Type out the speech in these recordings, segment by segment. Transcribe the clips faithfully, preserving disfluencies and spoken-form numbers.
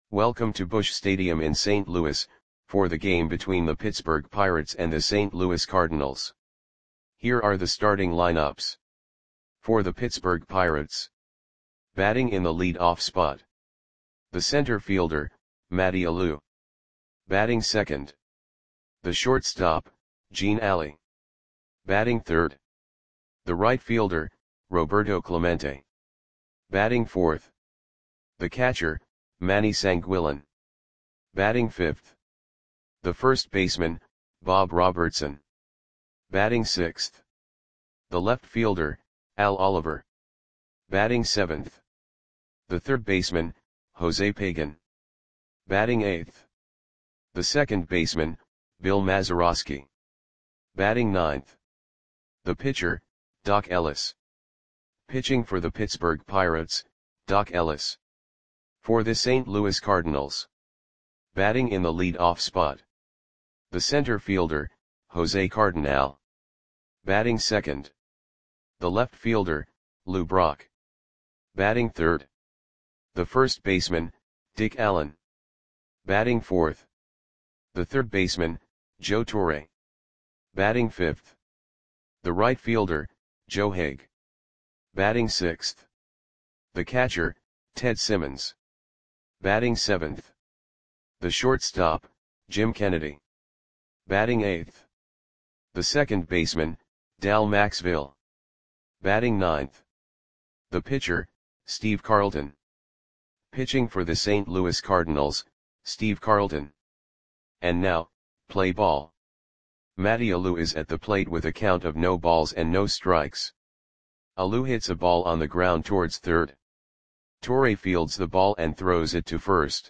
Welcome to Busch Stadium in Saint Louis, for the game between the Pittsburgh Pirates and the Saint Louis Cardinals. Here are the starting lineups. For the Pittsburgh Pirates. Batting in the lead-off spot. The center fielder, Matty Alou. Batting second. The shortstop, Gene Alley. Batting third. The right fielder, Roberto Clemente. Batting fourth. The catcher, Manny Sanguillen. Batting fifth. The first baseman, Bob Robertson. Batting sixth. The left fielder, Al Oliver. Batting seventh. The third baseman, Jose Pagan. Batting eighth. The second baseman, Bill Mazeroski. Batting ninth. The pitcher, Doc Ellis. Pitching for the Pittsburgh Pirates, Doc Ellis. For the Saint Louis Cardinals. Batting in the lead-off spot. The center fielder, Jose Cardinal. Batting second. The left fielder, Lou Brock. Batting third. The first baseman, Dick Allen. Batting fourth. The third baseman, Joe Torre. Batting fifth. The right fielder, Joe Haig. Batting sixth. The catcher, Ted Simmons. Batting seventh. The shortstop, Jim Kennedy. Batting eighth. The second baseman, Dal Maxville. Batting ninth. The pitcher, Steve Carlton. Pitching for the Saint Louis Cardinals, Steve Carlton. And now, play ball. Matty Alou is at the plate with a count of no balls and no strikes. Alou hits a ball on the ground towards third. Torre fields the ball and throws it to first.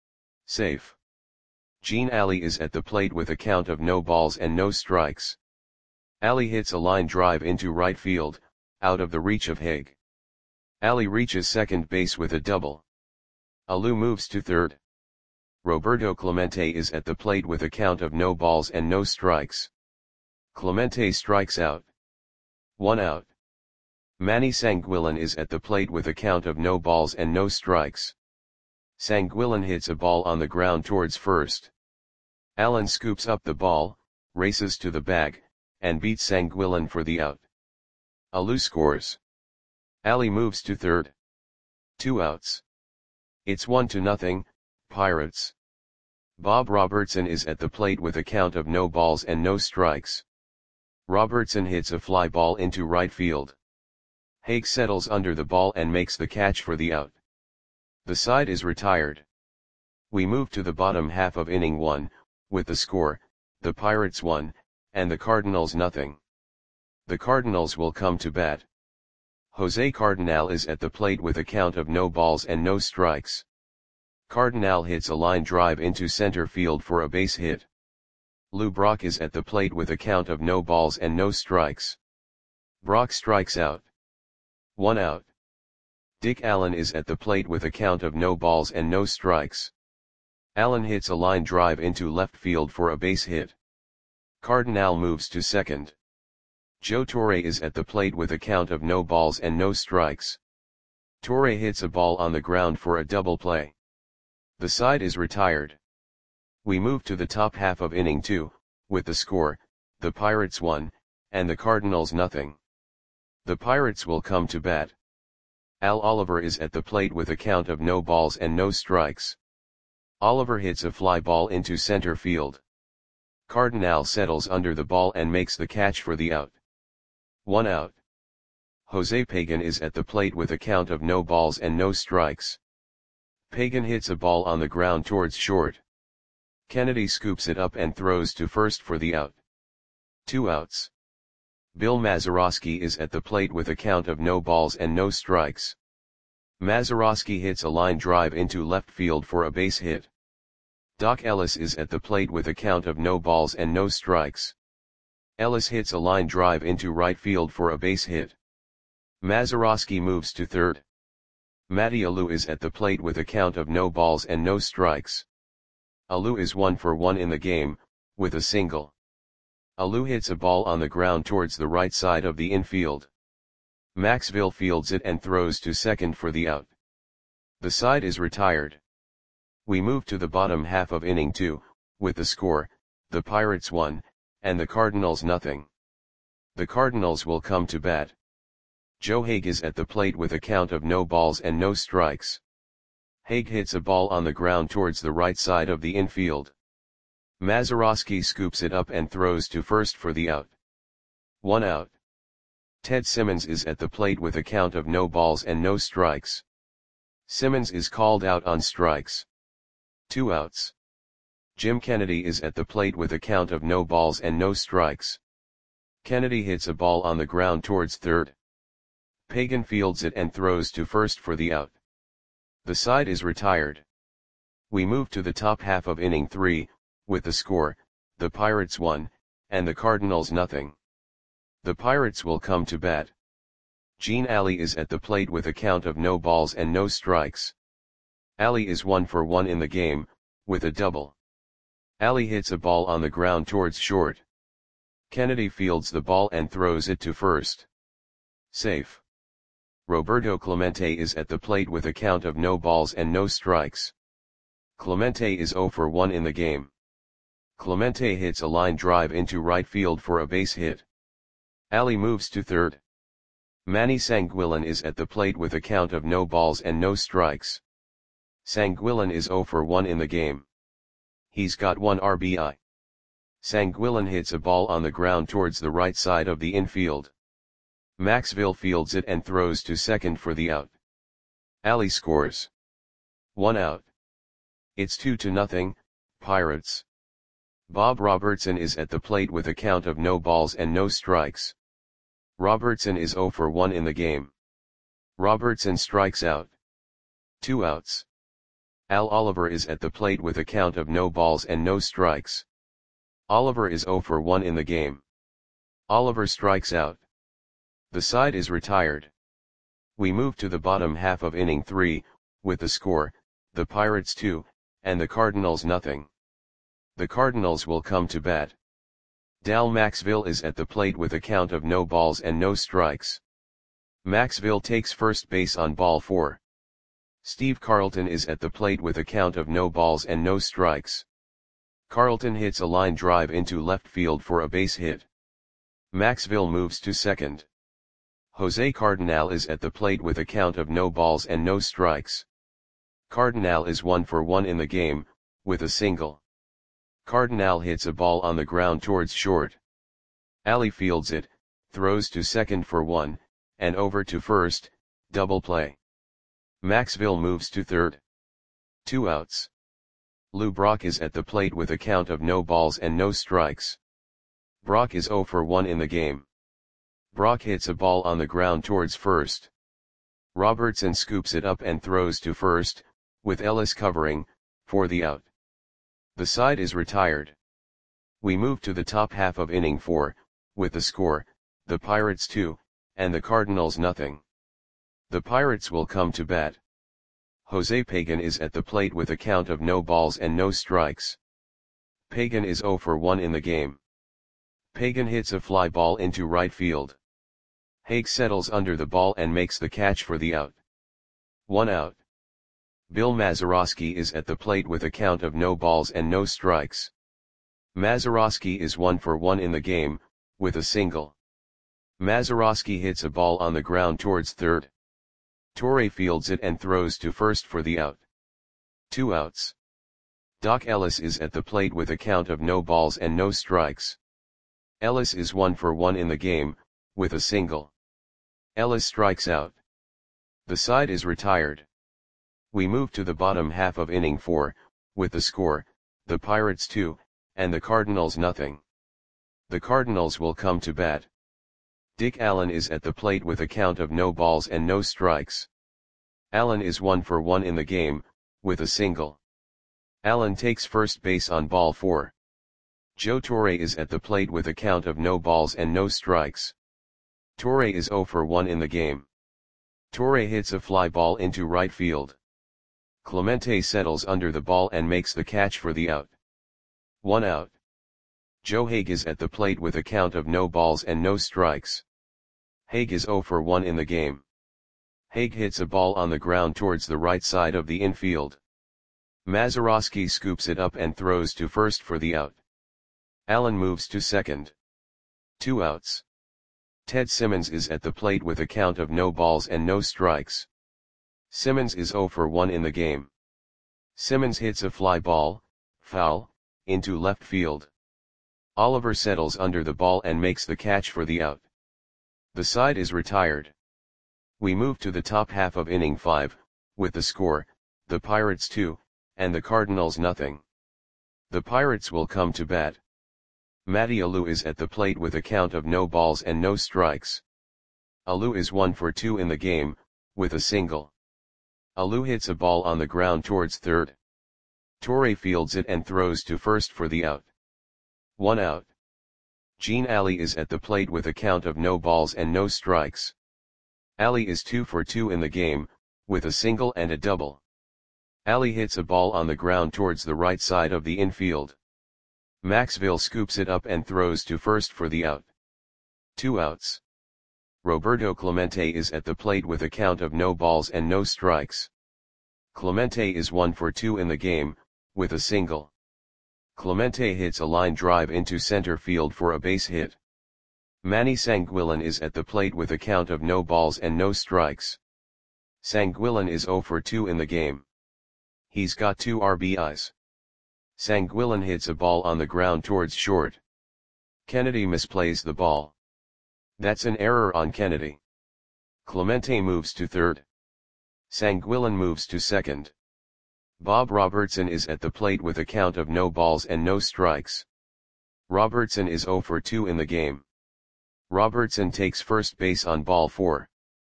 Safe. Gene Alley is at the plate with a count of no balls and no strikes. Alley hits a line drive into right field, out of the reach of Haig. Alley reaches second base with a double. Alou moves to third. Roberto Clemente is at the plate with a count of no balls and no strikes. Clemente strikes out. One out. Manny Sanguillen is at the plate with a count of no balls and no strikes. Sanguillen hits a ball on the ground towards first. Allen scoops up the ball, races to the bag, and beats Sanguillen for the out. Alou scores. Alley moves to third. Two outs. It's one to nothing, Pirates. Bob Robertson is at the plate with a count of no balls and no strikes. Robertson hits a fly ball into right field. Haig settles under the ball and makes the catch for the out. The side is retired. We move to the bottom half of inning one, with the score, the Pirates one, and the Cardinals nothing. The Cardinals will come to bat. Jose Cardinal is at the plate with a count of no balls and no strikes. Cardinal hits a line drive into center field for a base hit. Lou Brock is at the plate with a count of no balls and no strikes. Brock strikes out. One out. Dick Allen is at the plate with a count of no balls and no strikes. Allen hits a line drive into left field for a base hit. Cardinal moves to second. Joe Torre is at the plate with a count of no balls and no strikes. Torre hits a ball on the ground for a double play. The side is retired. We move to the top half of inning two, with the score, the Pirates one, and the Cardinals nothing. The Pirates will come to bat. Al Oliver is at the plate with a count of no balls and no strikes. Oliver hits a fly ball into center field. Cardinal settles under the ball and makes the catch for the out. One out. Jose Pagan is at the plate with a count of no balls and no strikes. Pagan hits a ball on the ground towards short. Kennedy scoops it up and throws to first for the out. Two outs. Bill Mazeroski is at the plate with a count of no balls and no strikes. Mazeroski hits a line drive into left field for a base hit. Doc Ellis is at the plate with a count of no balls and no strikes. Ellis hits a line drive into right field for a base hit. Mazeroski moves to third. Matty Alou is at the plate with a count of no balls and no strikes. Alou is one for one in the game, with a single. Alou hits a ball on the ground towards the right side of the infield. Maxville fields it and throws to second for the out. The side is retired. We move to the bottom half of inning two, with the score, the Pirates one, and the Cardinals nothing. The Cardinals will come to bat. Joe Hague is at the plate with a count of no balls and no strikes. Hague hits a ball on the ground towards the right side of the infield. Mazeroski scoops it up and throws to first for the out. One out. Ted Simmons is at the plate with a count of no balls and no strikes. Simmons is called out on strikes. Two outs. Jim Kennedy is at the plate with a count of no balls and no strikes. Kennedy hits a ball on the ground towards third. Pagan fields it and throws to first for the out. The side is retired. We move to the top half of inning three, with the score, the Pirates one, and the Cardinals nothing. The Pirates will come to bat. Gene Alley is at the plate with a count of no balls and no strikes. Alley is one for one in the game, with a double. Alley hits a ball on the ground towards short. Kennedy fields the ball and throws it to first. Safe. Roberto Clemente is at the plate with a count of no balls and no strikes. Clemente is zero for one in the game. Clemente hits a line drive into right field for a base hit. Alley moves to third. Manny Sanguillen is at the plate with a count of no balls and no strikes. Sanguillen is zero for one in the game. He's got one R B I. Sanguillen hits a ball on the ground towards the right side of the infield. Maxville fields it and throws to second for the out. Alley scores. One out. It's two to nothing, Pirates. Bob Robertson is at the plate with a count of no balls and no strikes. Robertson is zero for one in the game. Robertson strikes out. Two outs. Al Oliver is at the plate with a count of no balls and no strikes. Oliver is zero for one in the game. Oliver strikes out. The side is retired. We move to the bottom half of inning three, with the score, the Pirates two, and the Cardinals nothing. The Cardinals will come to bat. Dal Maxville is at the plate with a count of no balls and no strikes. Maxville takes first base on ball four. Steve Carlton is at the plate with a count of no balls and no strikes. Carlton hits a line drive into left field for a base hit. Maxville moves to second. Jose Cardinal is at the plate with a count of no balls and no strikes. Cardinal is one for one in the game, with a single. Cardinal hits a ball on the ground towards short. Alley fields it, throws to second for one, and over to first, double play. Maxville moves to third. Two outs. Lou Brock is at the plate with a count of no balls and no strikes. Brock is zero for one in the game. Brock hits a ball on the ground towards first. Robertson scoops it up and throws to first, with Ellis covering, for the out. The side is retired. We move to the top half of inning four, with the score, the Pirates two, and the Cardinals nothing. The Pirates will come to bat. Jose Pagan is at the plate with a count of no balls and no strikes. Pagan is zero for one in the game. Pagan hits a fly ball into right field. Hague settles under the ball and makes the catch for the out. One out. Bill Mazeroski is at the plate with a count of no balls and no strikes. Mazeroski is one for one in the game, with a single. Mazeroski hits a ball on the ground towards third. Torre fields it and throws to first for the out. Two outs. Doc Ellis is at the plate with a count of no balls and no strikes. Ellis is one for one in the game, with a single. Ellis strikes out. The side is retired. We move to the bottom half of inning four, with the score, the Pirates two, and the Cardinals nothing. The Cardinals will come to bat. Dick Allen is at the plate with a count of no balls and no strikes. Allen is one for one in the game, with a single. Allen takes first base on ball four. Joe Torre is at the plate with a count of no balls and no strikes. Torre is zero for one in the game. Torre hits a fly ball into right field. Clemente settles under the ball and makes the catch for the out. One out. Joe Hague is at the plate with a count of no balls and no strikes. Hague is zero for one in the game. Hague hits a ball on the ground towards the right side of the infield. Mazeroski scoops it up and throws to first for the out. Allen moves to second. Two outs. Ted Simmons is at the plate with a count of no balls and no strikes. Simmons is zero for one in the game. Simmons hits a fly ball, foul, into left field. Oliver settles under the ball and makes the catch for the out. The side is retired. We move to the top half of inning five, with the score, the Pirates two, and the Cardinals nothing. The Pirates will come to bat. Matty Alou is at the plate with a count of no balls and no strikes. Alou is one for two in the game, with a single. Alou hits a ball on the ground towards third. Torre fields it and throws to first for the out. One out. Gene Alley is at the plate with a count of no balls and no strikes. Alley is two for two in the game, with a single and a double. Alley hits a ball on the ground towards the right side of the infield. Maxville scoops it up and throws to first for the out. Two outs. Roberto Clemente is at the plate with a count of no balls and no strikes. Clemente is one for two in the game, with a single. Clemente hits a line drive into center field for a base hit. Manny Sanguillen is at the plate with a count of no balls and no strikes. Sanguillen is zero for two in the game. He's got two R B Is. Sanguillen hits a ball on the ground towards short. Kennedy misplays the ball. That's an error on Kennedy. Clemente moves to third. Sanguillen moves to second. Bob Robertson is at the plate with a count of no balls and no strikes. Robertson is zero for two in the game. Robertson takes first base on ball four.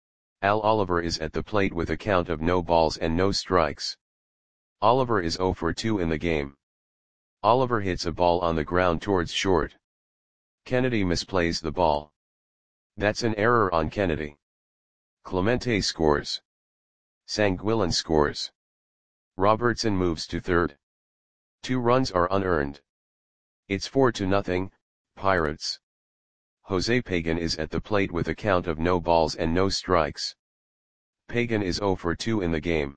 Al Oliver is at the plate with a count of no balls and no strikes. Oliver is zero for two in the game. Oliver hits a ball on the ground towards short. Kennedy misplays the ball. That's an error on Kennedy. Clemente scores. Sanguillen scores. Robertson moves to third. Two runs are unearned. It's four to nothing, Pirates. Jose Pagan is at the plate with a count of no balls and no strikes. Pagan is zero for two in the game.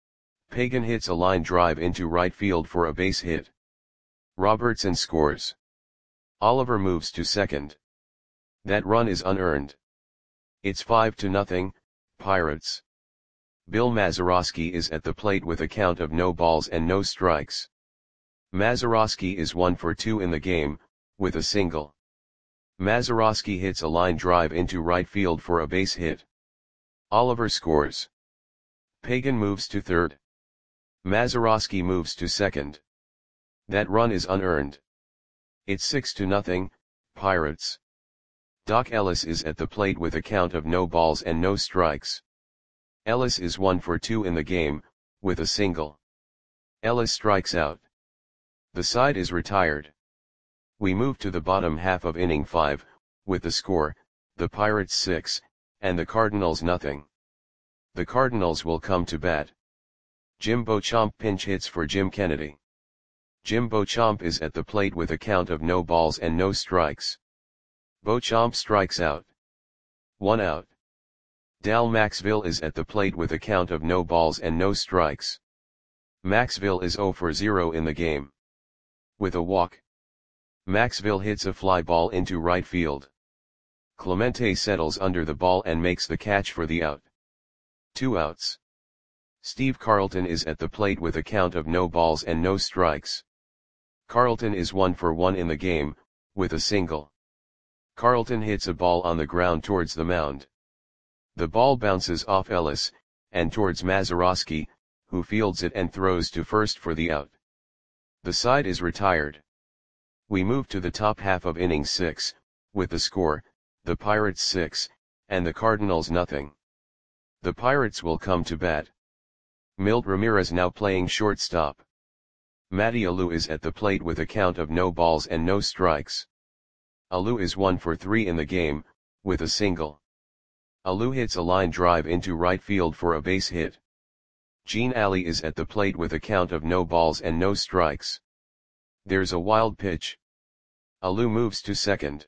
Pagan hits a line drive into right field for a base hit. Robertson scores. Oliver moves to second. That run is unearned. It's five to nothing, Pirates. Bill Mazeroski is at the plate with a count of no balls and no strikes. Mazeroski is one for two in the game, with a single. Mazeroski hits a line drive into right field for a base hit. Oliver scores. Pagan moves to third. Mazeroski moves to second. That run is unearned. It's six to nothing, Pirates. Doc Ellis is at the plate with a count of no balls and no strikes. Ellis is one for two in the game, with a single. Ellis strikes out. The side is retired. We move to the bottom half of inning five, with the score, the Pirates six, and the Cardinals nothing. The Cardinals will come to bat. Jim Beauchamp pinch hits for Jim Kennedy. Jim Beauchamp is at the plate with a count of no balls and no strikes. Beauchamp strikes out. One out. Dal Maxville is at the plate with a count of no balls and no strikes. Maxville is zero for zero in the game. With a walk. Maxville hits a fly ball into right field. Clemente settles under the ball and makes the catch for the out. Two outs. Steve Carlton is at the plate with a count of no balls and no strikes. Carlton is one for one in the game, with a single. Carlton hits a ball on the ground towards the mound. The ball bounces off Ellis, and towards Mazeroski, who fields it and throws to first for the out. The side is retired. We move to the top half of inning six, with the score, the Pirates six, and the Cardinals nothing. The Pirates will come to bat. Milt Ramirez now playing shortstop. Matty Alou is at the plate with a count of no balls and no strikes. Alou is one for three in the game, with a single. Alou hits a line drive into right field for a base hit. Gene Alley is at the plate with a count of no balls and no strikes. There's a wild pitch. Alou moves to second.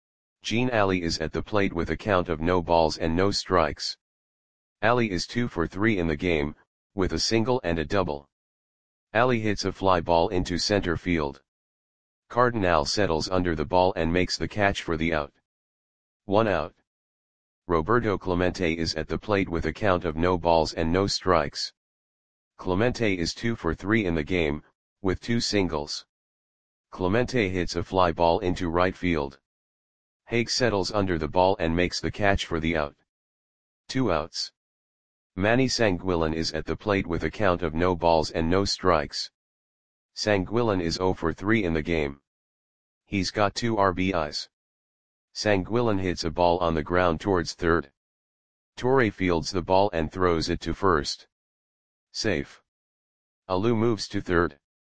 Gene Alley is at the plate with a count of no balls and no strikes. Alley is two for three in the game, with a single and a double. Ali hits a fly ball into center field. Cardinal settles under the ball and makes the catch for the out. One out. Roberto Clemente is at the plate with a count of no balls and no strikes. Clemente is two for three in the game, with two singles. Clemente hits a fly ball into right field. Hague settles under the ball and makes the catch for the out. Two outs. Manny Sanguillen is at the plate with a count of no balls and no strikes. Sanguillen is zero for three in the game. He's got two R B Is. Sanguillen hits a ball on the ground towards third. Torre fields the ball and throws it to first. Safe. Alou moves to third.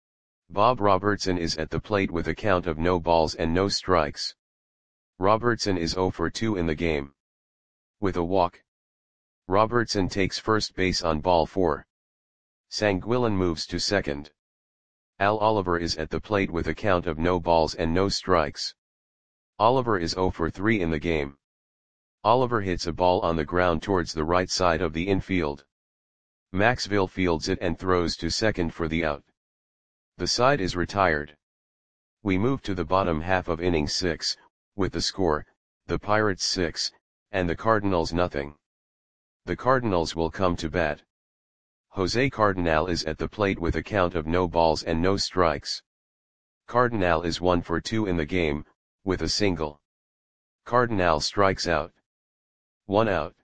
Bob Robertson is at the plate with a count of no balls and no strikes. Robertson is zero for two in the game. With a walk, Robertson takes first base on ball four. Sanguillen moves to second. Al Oliver is at the plate with a count of no balls and no strikes. Oliver is zero for three in the game. Oliver hits a ball on the ground towards the right side of the infield. Maxville fields it and throws to second for the out. The side is retired. We move to the bottom half of inning six, with the score, the Pirates six, and the Cardinals nothing. The Cardinals will come to bat. Jose Cardinal is at the plate with a count of no balls and no strikes. Cardinal is one for two in the game, with a single. Cardinal strikes out. One out.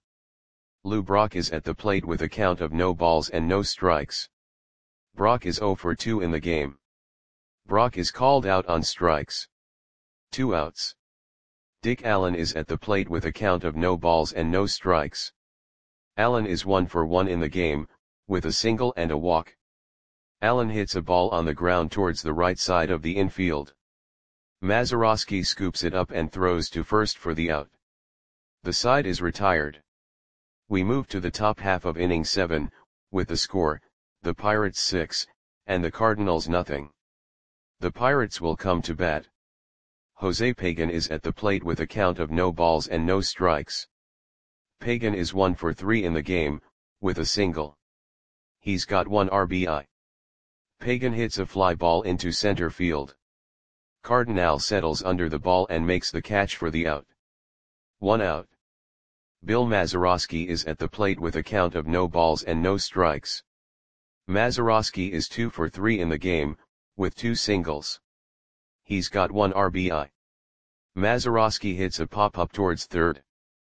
Lou Brock is at the plate with a count of no balls and no strikes. Brock is zero for two in the game. Brock is called out on strikes. Two outs. Dick Allen is at the plate with a count of no balls and no strikes. Allen is one for one in the game, with a single and a walk. Allen hits a ball on the ground towards the right side of the infield. Mazeroski scoops it up and throws to first for the out. The side is retired. We move to the top half of inning seven, with the score, the Pirates six, and the Cardinals nothing. The Pirates will come to bat. Jose Pagan is at the plate with a count of no balls and no strikes. Pagan is one for three in the game, with a single. He's got one R B I. Pagan hits a fly ball into center field. Cardinal settles under the ball and makes the catch for the out. One out. Bill Mazeroski is at the plate with a count of no balls and no strikes. Mazeroski is two for three in the game, with two singles. He's got one R B I. Mazeroski hits a pop-up towards third.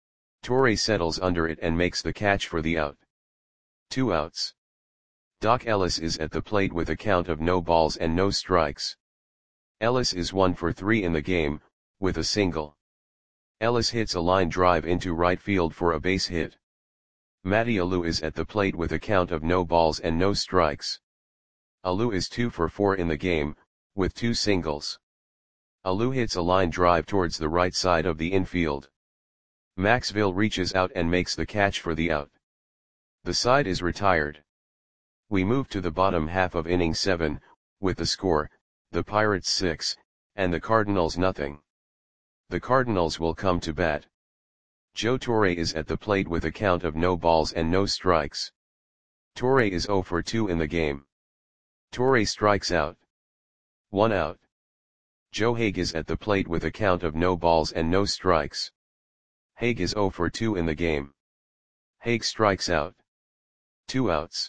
Torre settles under it and makes the catch for the out. Two outs. Doc Ellis is at the plate with a count of no balls and no strikes. Ellis is one for three in the game, with a single. Ellis hits a line drive into right field for a base hit. Matty Alou is at the plate with a count of no balls and no strikes. Alou is two for four in the game, with two singles. Alou hits a line drive towards the right side of the infield. Maxville reaches out and makes the catch for the out. The side is retired. We move to the bottom half of inning seven, with the score, the Pirates six, and the Cardinals nothing. The Cardinals will come to bat. Joe Torre is at the plate with a count of no balls and no strikes. Torre is zero for two in the game. Torre strikes out. One out. Joe Hague is at the plate with a count of no balls and no strikes. Hague is zero for two in the game. Hague strikes out. Two outs.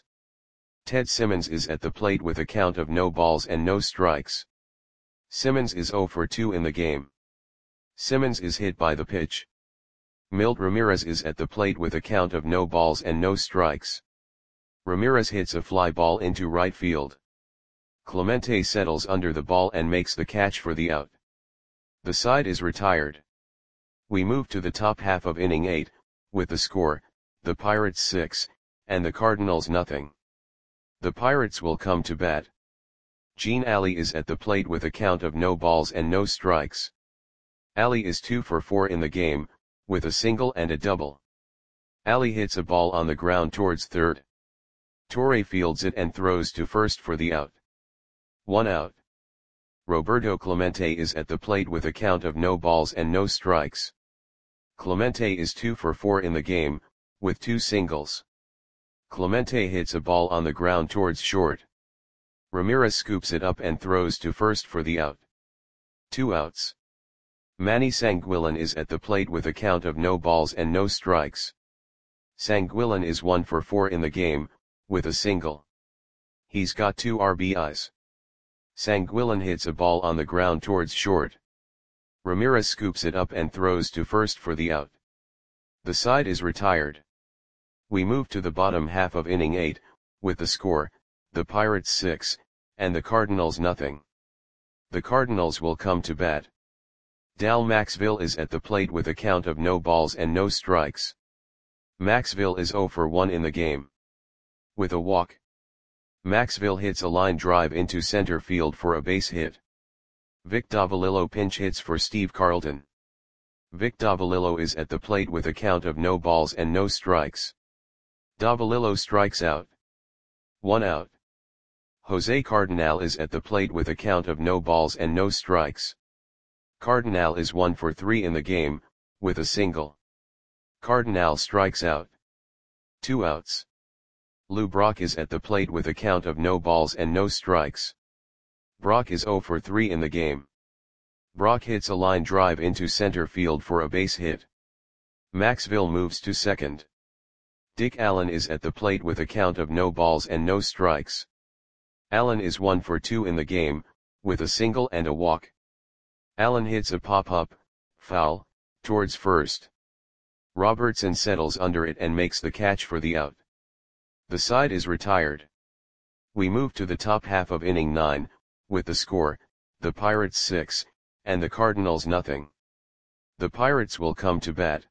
Ted Simmons is at the plate with a count of no balls and no strikes. Simmons is zero for two in the game. Simmons is hit by the pitch. Milt Ramirez is at the plate with a count of no balls and no strikes. Ramirez hits a fly ball into right field. Clemente settles under the ball and makes the catch for the out. The side is retired. We move to the top half of inning eight, with the score, the Pirates six, and the Cardinals nothing. The Pirates will come to bat. Gene Alley is at the plate with a count of no balls and no strikes. Alley is two for four in the game, with a single and a double. Alley hits a ball on the ground towards third. Torre fields it and throws to first for the out. One out. Roberto Clemente is at the plate with a count of no balls and no strikes. Clemente is two for four in the game, with two singles. Clemente hits a ball on the ground towards short. Ramirez scoops it up and throws to first for the out. Two outs. Manny Sanguillen is at the plate with a count of no balls and no strikes. Sanguillen is one for four in the game, with a single. He's got two R B Is. Sanguillen hits a ball on the ground towards short. Ramirez scoops it up and throws to first for the out. The side is retired. We move to the bottom half of inning eight, with the score, the Pirates six, and the Cardinals nothing. The Cardinals will come to bat. Dal Maxville is at the plate with a count of no balls and no strikes. Maxville is zero for one in the game. With a walk. Maxville hits a line drive into center field for a base hit. Vic Davalillo pinch hits for Steve Carlton. Vic Davalillo is at the plate with a count of no balls and no strikes. Davalillo strikes out. One out. Jose Cardinal is at the plate with a count of no balls and no strikes. Cardinal is one for three in the game, with a single. Cardinal strikes out. Two outs. Lou Brock is at the plate with a count of no balls and no strikes. Brock is zero for three in the game. Brock hits a line drive into center field for a base hit. Maxville moves to second. Dick Allen is at the plate with a count of no balls and no strikes. Allen is one for two in the game, with a single and a walk. Allen hits a pop-up, foul, towards first. Robertson settles under it and makes the catch for the out. The side is retired. We move to the top half of inning nine, with the score, the Pirates six, and the Cardinals nothing. The Pirates will come to bat.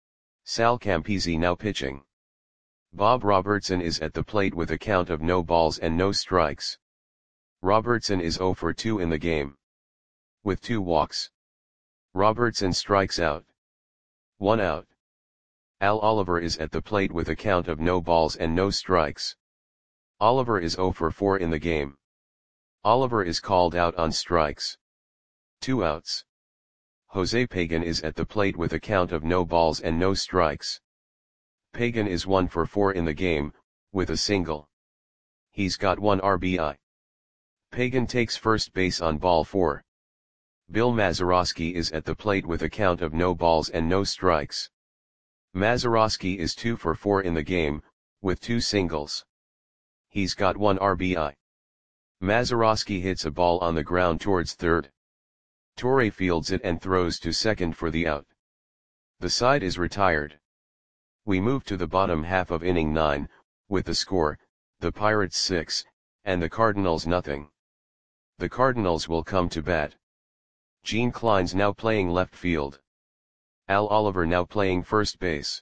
Sal Campisi now pitching. Bob Robertson is at the plate with a count of no balls and no strikes. Robertson is zero for two in the game. With two walks. Robertson strikes out. One out. Al Oliver is at the plate with a count of no balls and no strikes. Oliver is zero for four in the game. Oliver is called out on strikes. Two outs. Jose Pagan is at the plate with a count of no balls and no strikes. Pagan is one for four in the game, with a single. He's got one R B I. Pagan takes first base on ball four. Bill Mazeroski is at the plate with a count of no balls and no strikes. Mazeroski is two for four in the game, with two singles. He's got one R B I. Mazeroski hits a ball on the ground towards third. Torre fields it and throws to second for the out. The side is retired. We move to the bottom half of inning nine, with the score, the Pirates six, and the Cardinals nothing. The Cardinals will come to bat. Gene Klein's now playing left field. Al Oliver now playing first base.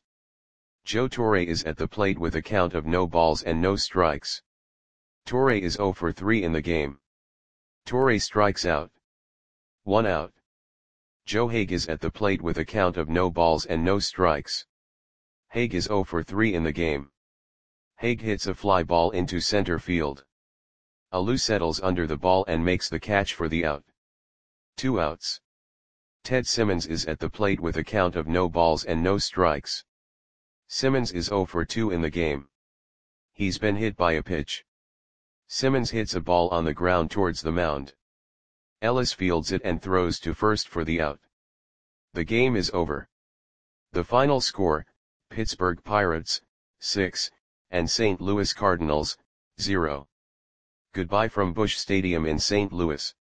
Joe Torre is at the plate with a count of no balls and no strikes. Torre is zero for three in the game. Torre strikes out. One out. Joe Haig is at the plate with a count of no balls and no strikes. Haig is zero for three in the game. Haig hits a fly ball into center field. Alou settles under the ball and makes the catch for the out. Two outs. Ted Simmons is at the plate with a count of no balls and no strikes. Simmons is zero for two in the game. He's been hit by a pitch. Simmons hits a ball on the ground towards the mound. Ellis fields it and throws to first for the out. The game is over. The final score, Pittsburgh Pirates, six, and Saint Louis Cardinals, zero. Goodbye from Busch Stadium in Saint Louis.